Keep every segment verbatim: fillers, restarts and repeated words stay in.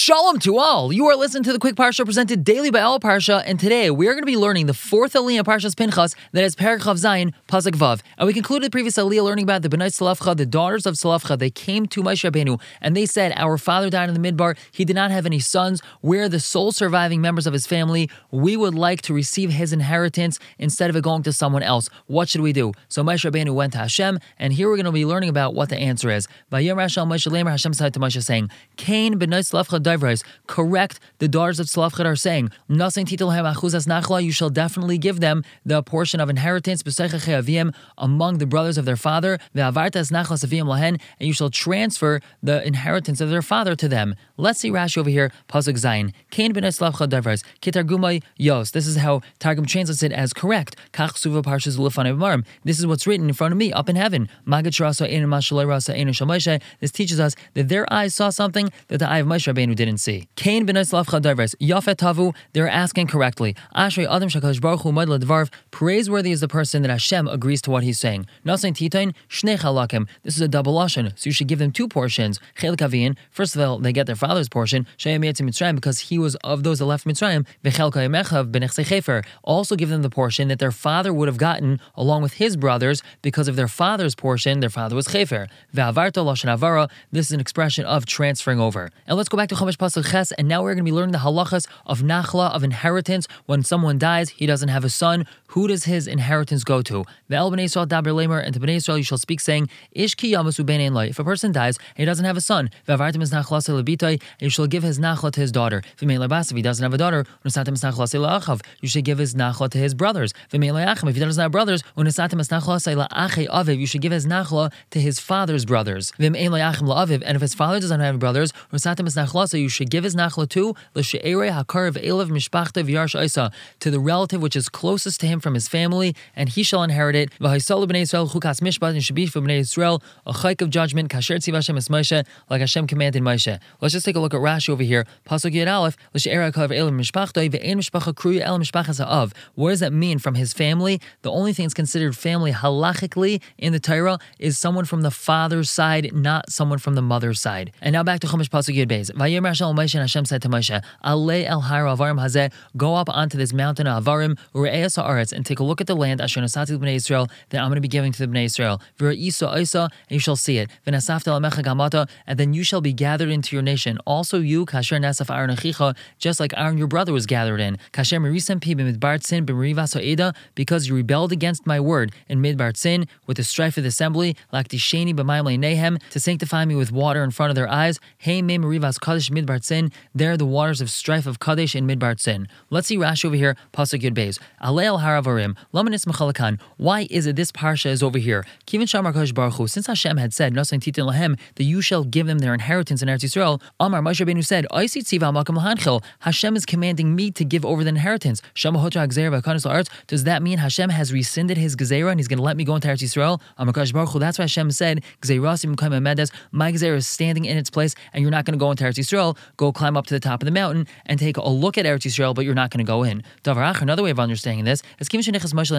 Shalom to all. You are listening to the Quick Parsha presented daily by Al Parsha, and today we are going to be learning the fourth Aliyah Parshas Pinchas, that is Perek Chav Zayin, Pasuk Vav. And we concluded the previous Aliyah learning about the Bnei Tzlafcha, the daughters of Tzlafcha. They came to Moshe Rabbeinu, and they said, our father died in the Midbar. He did not have any sons. We're the sole surviving members of his family. We would like to receive his inheritance instead of it going to someone else. What should we do? So Moshe Rabbeinu went to Hashem, and here we're going to be learning about what the answer is. Vayom Rashal Moshe Lemer, Hashem said to Moshe, saying, Cain Bnei Tzlafcha Davrais, correct, the daughters of Tzlafcha are saying, Nasein Titelhem Achuzas Nachla, you shall definitely give them the portion of inheritance B'seichachei Avim, among the brothers of their father, Ve'avartas Nachlas Avim Lahen, and you shall transfer the inheritance of their father to them. Let's see Rashi over here, Pasuk Zayin. Cain Bnei Tzlafcha Davrais, Kitargumai Yos. This is how Targum translates it as correct. Kach Suva Parshas Ulefanei B'marim. This is what's written in front of me, up in heaven. Magad Shrasa Ein Mashalei Rasa Ein Shal Moshe. This teaches us that their eyes saw something that the eye of Moshe Rabbeinu didn't see. Cain Bnei Tzlafcha Davrais, Yafet Tavu. They're asking correctly. Ashrei Adam Shakadosh Baruch Hu Model Dvarv. Praiseworthy is the person that Hashem agrees to what he's saying. Nasein Titain Shnei Chalakim. This is a double lashon, so you should give them two portions. Chelik Avin. First of all, they get their father's portion. Sheyem Yetzim Mitzrayim, because he was of those that left Mitzrayim. V'Chelka Yemechav B'Nechsei Chefer. Also give them the portion that their father would have gotten along with his brothers, because of their father's portion. Their father was Chefer. Ve'Avarta Lashon Avara. This is an expression of transferring over. And let's go back to Chumash Pasuk Ches, and now we're going to be learning the halachas of nachla, of inheritance. When someone dies, he doesn't have a son. Who does his inheritance go to? Ve'el b'nei Yisrael daber lemer, and to b'nei Yisrael you shall speak, saying, Ish ki yamasu b'nei lo. If a person dies and he doesn't have a son, ve'avartim es nachla lebitai, and you shall give his nachla to his daughter. V'mei lebas, if he doesn't have a daughter, unesatim es nachla le'achav, you should give his nachla to his brothers. V'mei le'achim, if he doesn't have brothers, unesatim es nachla le'achei aviv, you should give his nachla to his father's brothers. V'mei le'achim le'aviv, and if his father doesn't have brothers, unesatim es nachla, so you should give his nachla to l'she'erei hakar v'elav mishpachta v'yarsh isa, to the relative which is closest to him from his family, and he shall inherit it. V'haisalu b'nei Yisrael chukas mishpat, and should be for b'nei Yisrael a chayk of judgment, kasher tziv Hashem es Moshe, like Hashem commanded Moshe. Let's just take a look at Rashi over here. Pasuk Yud Aleph, l'she'erei hakar v'elav mishpachta v'ein mishpacha kruya el mishpachas ha'av. What does that mean from his family? The only thing that's considered family halachically in the Torah is someone from the father's side, not someone from the mother's side. And now back to Chumash Pasuk Yud Beis. Vayom Rashal Moshe, and Hashem said to Moshe, Alei el har avarim hazeh, go up onto this mountain of Avarim, ure'es ha'aretz, and take a look at the land asher nasati b'nei Yisrael, that I'm going to be giving to the b'nei Yisrael. V'ra'isa isa, and you shall see it. V'nasafta l'mecha gamata, and then you shall be gathered into your nation. Also you, kasher nasaf Aaron achicha, just like Aaron your brother was gathered in. Kasher merisem pi b'midbar tzin b'merivas ha'eda, because you rebelled against my word in midbar tzin, with the strife of the assembly, laktisheni b'mayim le'neihem, to sanctify me with water in front of their eyes. Hey me merivas kadesh midbar tzin, there the waters of strife of Kadesh in Midbar Tzin. Let's see Rashi over here, Pasuk Yud Beis. Alei el har avarim, lama nismach alakan. Why is it this parsha is over here? Kivin shamar Kadosh Baruch Hu, since Hashem had said, Nasein titin lahem, that you shall give them their inheritance in Eretz Yisrael, Amar Moshe Rabbeinu said, Oisi tziva makam lahanchil, Hashem is commanding me to give over the inheritance. Shama hotra gzeira v'kanis la'aretz. Does that mean Hashem has rescinded his gzeira and he's going to let me go into Eretz Yisrael? Amar Kadosh Baruch Hu, that's why Hashem said, Gzeirasim k'ayim medes, my gzeira is standing in its place, and you're not going to go into Eretz Yisrael. Go climb up to the top of the mountain and take a look at Eretz Yisrael, but you're not going to go in. Davar another way of understanding this is Moshe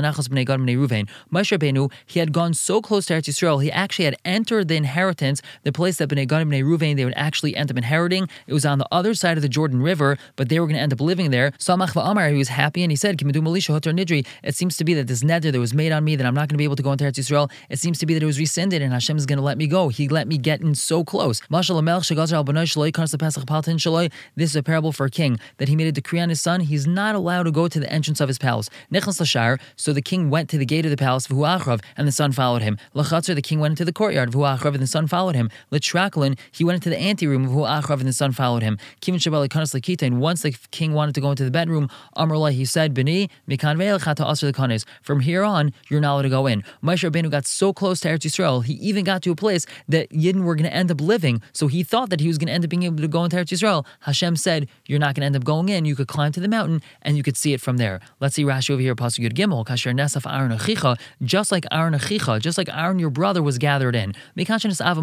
Rabbeinu, he had gone so close to Eretz Yisrael, he actually had entered the inheritance, the place that Bnei Gad and Bnei Ruvain, they would actually end up inheriting. It was on the other side of the Jordan River, but they were going to end up living there. Samach v'amar, he was happy, and he said, it seems to be that this neder that was made on me, that I'm not going to be able to go into Eretz Yisrael, it seems to be that it was rescinded, and Hashem is going to let me go. He let me get in so close. This is a parable for a king, that he made a decree on his son, he's not allowed to go to the entrance of his palace. Nechlas l'shar, so the king went to the gate of the palace, v'hu achrav, and the son followed him. L'chatzar, the king went into the courtyard, v'hu achrav, and the son followed him. L'traklin, he went into the anteroom, v'hu achrav, and the son followed him. Kivin shabal l'kanas l'kita, and once the king wanted to go into the bedroom, Amrullah, he said, B'ni, mikan ve'elchata asr l'kanes, from here on, you're not allowed to go in. Moshe Rabbeinu got so close to Eretz Yisrael, he even got to a place that Yidden were going to end up living, so he thought that he was going to end up being able to go into Eretz Yisrael. Hashem said, you're not going to end up going in, you could climb to the mountain, and you could see it from there. Let's see Rashi over here, Pasuk Yud Gimel, Kasher Nesaf Aaron Achicha, just like Aaron Achicha, just like Aaron your brother was gathered in. This teaches us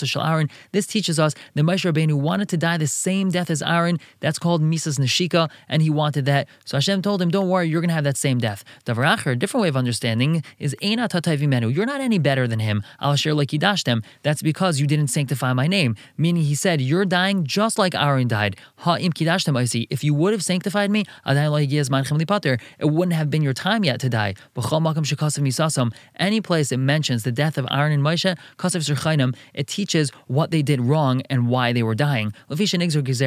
that Moshe Rabbeinu wanted to die the same death as Aaron. That's called Misas Neshika, and he wanted that. So Hashem told him, don't worry, you're going to have that same death. Davar Acher, a different way of understanding, is Eina Tatay Vimenu, you're not any better than him. Al Asher Like Yidashtem, that's because you didn't sanctify my name. Meaning he said, you're dying just just like Aaron died. Ha'im kidashtem oisi. If you would have sanctified me, it wouldn't have been your time yet to die. Any place it mentions the death of Aaron and Moshe, it teaches what they did wrong and why they were dying. Because there was this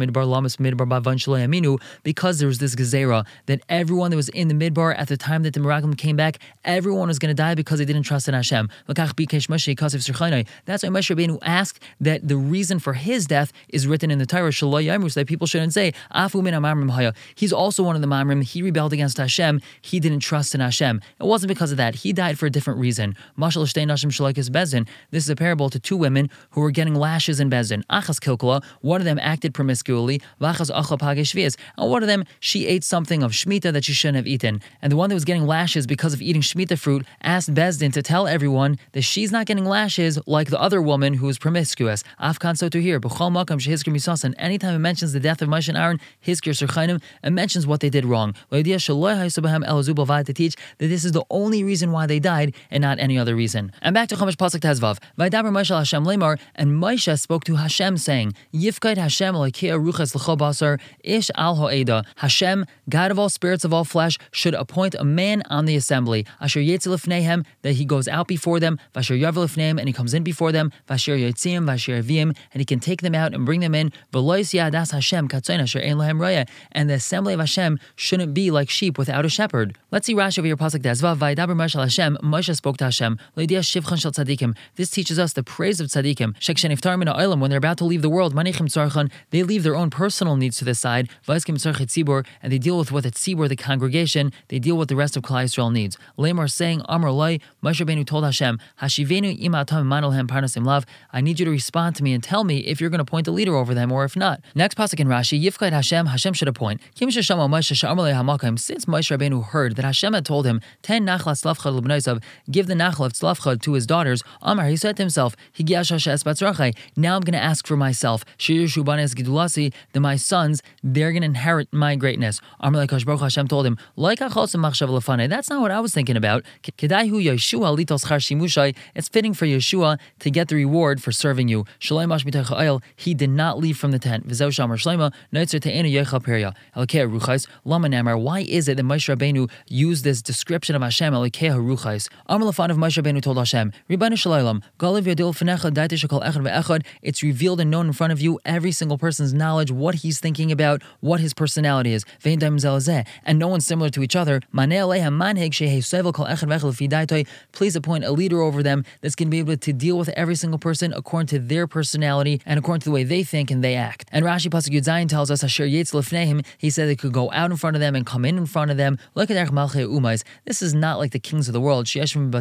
gezerah that everyone that was in the midbar at the time that the Meraglim came back, everyone was going to die because they didn't trust in Hashem. That's why Moshe Rabbeinu asked that the reason for his death is written in the Torah, so that people shouldn't say, he's also one of the Mamrim, he rebelled against Hashem, he didn't trust in Hashem. It wasn't because of that, he died for a different reason. This is a parable to two women who were getting lashes in Bezdin. Achas Kilkala, one of them acted promiscuously, and one of them, she ate something of Shemitah that she shouldn't have eaten. And the one that was getting lashes because of eating Shemitah fruit asked Bezdin to tell everyone that she's not getting lashes like the other woman who was promiscuous. Afkan so to here, and anytime it mentions the death of Moshe and Aaron, Hizkir Surchainim, it mentions what they did wrong. To teach that this is the only reason why they died and not any other reason. And back to Chumash Pasuk Tezvav. Vaydaber Moshe Hashem Lemar, and Moshe spoke to Hashem saying, Yifkait Hashem Elokai Ruchas L'chol Basar Ish Al Ho'eda. Hashem, God of all spirits of all flesh, should appoint a man on the assembly. Asher Yetzi Lefneihem, that he goes out before them. Vasher Yavel Lefneihem, and he comes in before them. Vasher Yetziim, Vasher Avim, and he can take them out and bring them in. V'lois Yadas Hashem Katzoin Asher Ein Lahem Raya, and the assembly of Hashem shouldn't be like sheep without a shepherd. Let's see Rashi over here, Pasuk Tezvav. Vaydaber Moshe Hashem. Moshe spoke to Hashem. L'idiyah Shivchan Shel Tzadikim. This teaches us the praise of tzaddikim. Shekshen iftar min ha'olam, when they're about to leave the world, manichim tzarchan, they leave their own personal needs to the side. V'askim tzarchet tzibur, and they deal with what it's tzibur, the congregation. They deal with the rest of Klal Yisrael needs. Lamar saying, Amar Loi, Moshe Rabbeinu told Hashem, Hashivenu ima atam manolhem parnasim lav. I need you to respond to me and tell me if you're going to appoint a leader over them or if not. Next pasuk in Rashi, Yifkait Hashem, Hashem should appoint. Kim sheshama Moshe she'amar lei hamakim. Since Moshe Rabbeinu heard that Hashem had told him, Ten nachlas tzlafchad l'bneisav, give the nachlav tzlafchad to his daughters. Amar, he said to himself, now I'm going to ask for myself, that my sons, they're going to inherit my greatness. Hashem told him, that's not what I was thinking about. It's fitting for Yeshua to get the reward for serving you. He did not leave from the tent. Why is it that Moshe Rabbeinu used this description of Hashem? Amar Moshe Rabbeinu told Hashem, it's revealed and known in front of you, every single person's knowledge, what he's thinking about, what his personality is. And no one's similar to each other. Please appoint a leader over them that's going to be able to deal with every single person according to their personality and according to the way they think and they act. And Rashi Pasuk Yud Zayin tells us, Asher Yetz Lefneihem, he said they could go out in front of them and come in in front of them. This is not like the kings of the world,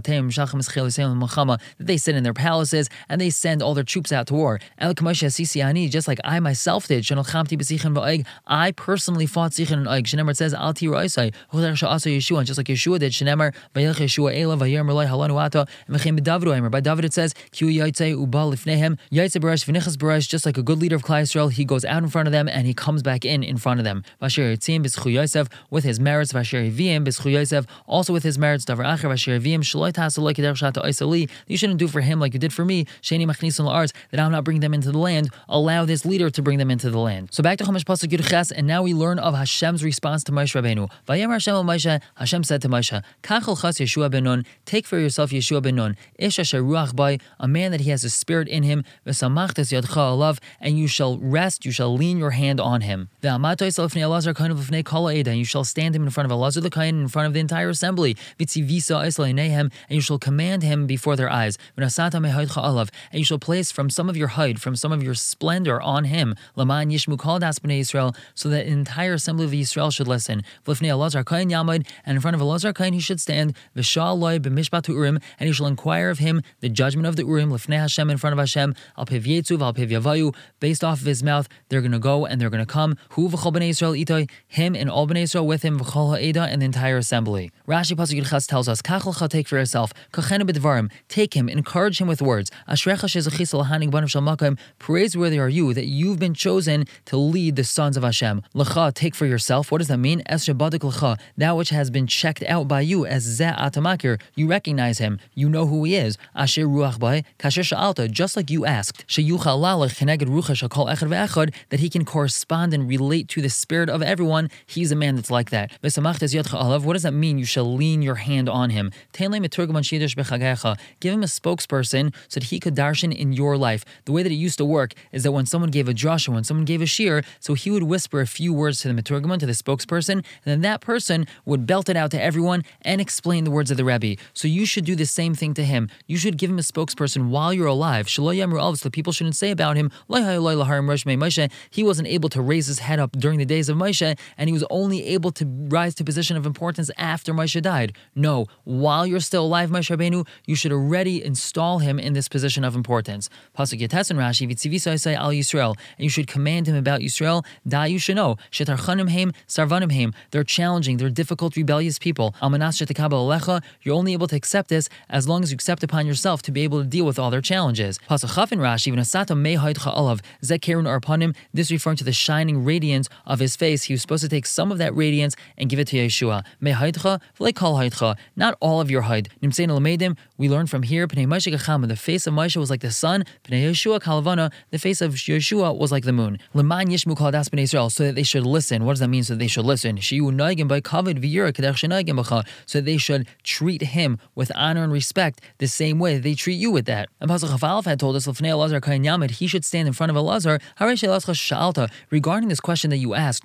that they sit in their palaces and they send all their troops out to war. Just like I myself did. I personally fought Sichon and Og. Shenemar says, Al Ti Ra'isai, Yeshua, just like Yeshua did. Shenemar, Vayelch Yeshua Ela, Vayermer Loi Halanu Ata, and Mechem B'Davru Eimer. By David it says, Ki Yaitze Uba Lifnehem, Yaitze Barash V'Nichas Barash, just like a good leader of Klal Yisrael, he goes out in front of them and he comes back in in front of them. Vasher Yitzim B'Zchu Yosef, with his merits, Vasher Yivim B'Zchu Yosef, also with his merits, Davar Acher, Vasher Yivim, Shaloi Tasu Loi Kederach Shata Oisali, you shouldn't do for him like you did for me, Sheni Machnisun La'arz, that I'm not bringing them into the land, allow this leader to bring them into the land. So back to Chumash Pasuk Yud Ches, and now we learn of Hashem's response to Moshe Rabbeinu. Vayem Hashem el Moshe, Hashem said to Moshe, Kachol Chas Yeshua ben Nun, take for yourself Yeshua ben Nun, Ish Asher Ruach Bai, a man that he has a spirit in him, V'samachtes Yadcha Alav, and you shall rest, you shall lean your hand on him. V'amato Yisrael Lefnei Elazar Kohen Lefnei Kol Ha'eda, and you shall stand him in front of Elazar the Kohen, in front of the entire assembly. V'tzivisa Yisrael Neihem, and you shall command him before their eyes. V'nasata Mehaydcha Alav, and you shall place from some of your hide, from some of your splendor on him. Laman Yishmu Kol Das Bnei Yisrael, so that the entire assembly of Yisrael should listen. V'lefnei Elazar Kohen Yamid, and in front of Elazar Kohen he should stand. V'shal Loi b'mishpat Urim, and he shall inquire of him the judgment of the Urim. Lefnei Hashem, in front of Hashem. Al Piv Yetzuv, Al Piv Yavayu, based off of his mouth, they're going to go and they're going to come. Hu v'chol b'nei Yisrael itoi, him and all b'nei Yisrael with him. V'chol ha'eda, and the entire assembly. Rashi Pasuk Yud Ches tells us, Kachol cha, take for yourself. Kachenu b'dvarim, take him, encourage him with words. Ashrecha shezachis lahaning banav shel makom, praiseworthy are you that you've been chosen to lead the sons of Hashem. L'cha, take for yourself. What does that mean? Es shebadik l'cha, that which has been checked out by you as zeh atamakir. You recognize him. You know who he is. Asher ruach bai, kasher sha'alta, just like you asked. Sheyuchal lalech keneged ruchas that he can correspond and relate to the spirit of everyone. He's a man that's like that. What does that mean? You shall lean your hand on him. Give him a spokesperson so that he could darshan in your life. The way that it used to work is that when someone gave a drasha, when someone gave a shir, so he would whisper a few words to the meturgaman, to the spokesperson, and then that person would belt it out to everyone and explain the words of the Rebbe. So you should do the same thing to him. You should give him a spokesperson while you're alive. So the people shouldn't say about him, he wasn't able to raise his head up during the days of Moshe, and he was only able to rise to a position of importance after Moshe died. No, while you're still alive, Moshe Rabbeinu, you should already install him in this position of importance. Pasuk Yates and Rashi, al Yisrael, and you should command him about Yisrael. Da you should know, shetarchanim heim, sarvanim heim. They're challenging, they're difficult, rebellious people. Almanas shetakabel alecha. You're only able to accept this as long as you accept upon yourself to be able to deal with all their challenges. Pasuk Chaf and Rashi, v'nasata mehaydcha olav zekerun arpanim. This referring to the shining radiance of his face. He was supposed to take some of that radiance and give it to Yeshua. Mehaydcha v'leikal haydcha. Not all of your hayd. Nimsein lamedim. We learn from here. Pnei Moshe gachama. The face of Moshe was like the sun. Pnei Yeshua kalavana. The face of Yeshua was like the moon. Leman yishmu kol das bnei Israel. So that they should listen. What does that mean? So that they should listen. Shiyu naigim by kavod v'yira kedach shenaigim b'cha. So that they should treat him with honor and respect the same way that they treat you with that. And Pasuk Chaf had told us Lefnei Elazar kain yamid. He should stand in front of Elazar. Regarding this question that you asked,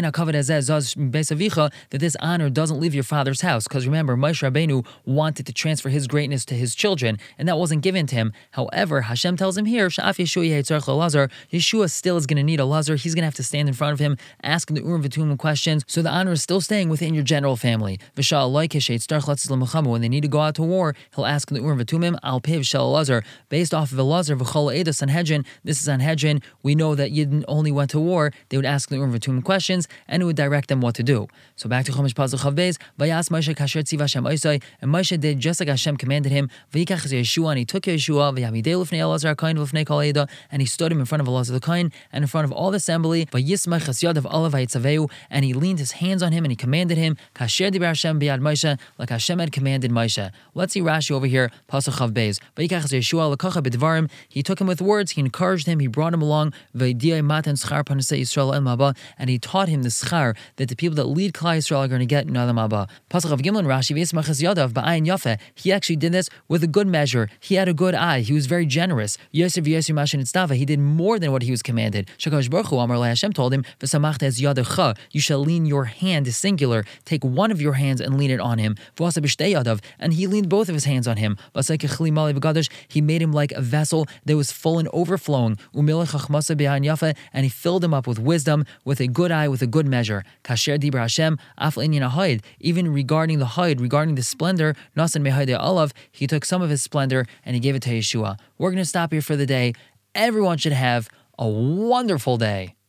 that this honor doesn't leave your father's house, because remember, Moshe Rabbeinu wanted to transfer his greatness to his children, and that wasn't given to him. However, Hashem tells him here, Yeshua still is going to need Elazar. He's going to have to stand in front of him, asking the Urim V'Tumim questions, so the honor is still staying within your general family. When they need to go out to war, he'll ask the Urim V'Tumim, Al Piv Shel Elazar, based off of Elazar V'Chol Eda Sanhedrin. This is Sanhedrin. We know that Yidden only went to war. They would ask the Urim V'Tumim questions, and it would direct them what to do. So back to Chumash Pasuk Chav Beis, Vayas Moshe kasher tziva Hashem oisai, and Moshe did just like Hashem commanded him. V'yikach Yeshua, and he took Yeshua, v'yamidei l'fnei Elazar HaKohen v'l'fnei kol Eda, and he stood him in front of Elazar the Kohen and in front of all the assembly. V'yismach chas yadav olav v'yitzaveu, and he leaned his hands on him and he commanded him, kasher dibar Hashem b'yad Moshe, like Hashem had commanded Moshe. Let's see Rashi over here, Pasuk Chav Beis. V'yikach Yeshua l'kacha b'dvarim, he took him with words, he encouraged him, he brought him along, v'yidiyai matan schar panasei Yisrael el maba, and he taught him the schar that the people that lead Klal Yisrael are going to get in Olam Haba. Pasuk of Gimel Rashi, v'yismach chas yadav ba'ayin yafe, he actually did this with a good measure. He had a good eye. He was very generous. Yosef Yosef Mashin Itztava, he did more than what he was commanded. Shakadosh Baruch Hu Amar Hashem told him, v'samachta es yadecha, you shall lean your hand, is singular. Take one of your hands and lean it on him. V'asa b'shtei yadav, and he leaned both of his hands on him. V'asei kechli malei v'gadosh, he made him like a vessel that was full and overflowing. Umilech chachmasa b'ayin yafe, and he filled him up with wisdom, with a good eye, with a good measure. Kasher dibra Hashem, af l'inyan hayd, even regarding the hayd, regarding the splendor, nasan mehaydei olav, he took some of his splendor and he gave it to Yeshua. We're going to stop here for the day. Everyone should have a wonderful day.